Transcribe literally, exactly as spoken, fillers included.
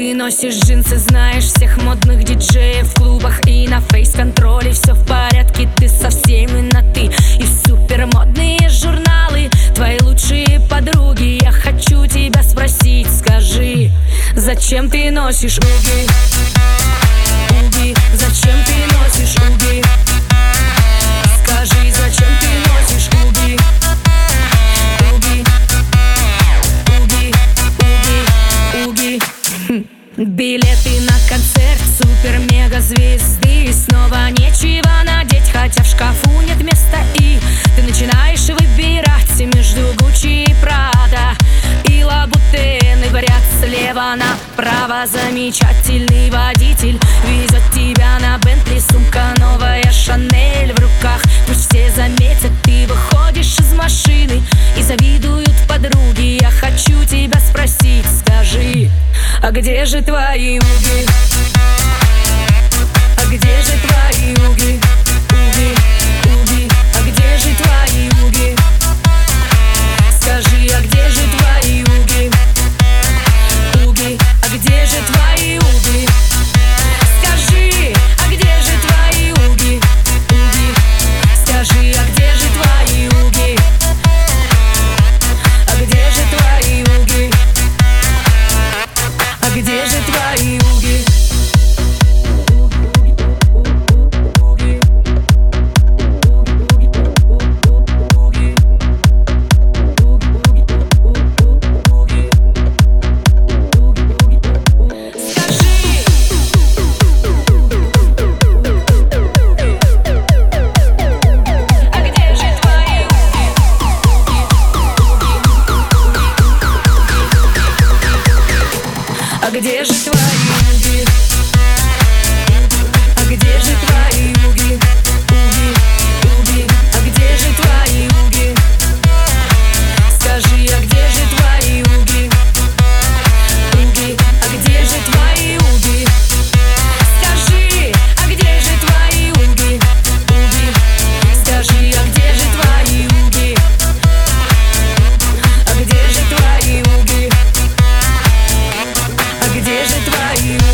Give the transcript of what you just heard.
Ты носишь джинсы, знаешь всех модных диджеев в клубах и на фейс-контроле. Все в порядке, ты со всеми на ты. И супермодные журналы твои лучшие подруги. Я хочу тебя спросить, скажи, зачем ты носишь уги? Уги, зачем ты носишь уги? Скажи, зачем ты носишь уги? Уги, уги, уги, уги. Билеты на концерт супер-мега-звезды. Снова нечего надеть, хотя в шкафу нет места. И ты начинаешь выбирать между Гуччи и Прада и Лабутены в ряд слева направо. Замечательный водитель везет тебя на Бентли. Сумка новая, Шанель в руках. Пусть все заметят, ты выходишь из машины и завидуют подруги. Я хочу тебя спросить, скажи, а где же твои уги? А где же твои уги? Уги, уги, а где же твои уги? Скажи, а где же твои уги? Уги, а где же твои уги? Скажи, а где же твои уги? Уги, скажи, а где же твои уги? А где же твои уги? А где же твои уги? А где же твои уги? А где же твои уги? Уги, уги, а где же твои уги? Скажи, а где же твои уги? Уги, а где же твои уги? Скажи, а где же твои уги? Уги, скажи, а где же твои уги? А где же твои уги? А где же твои уги?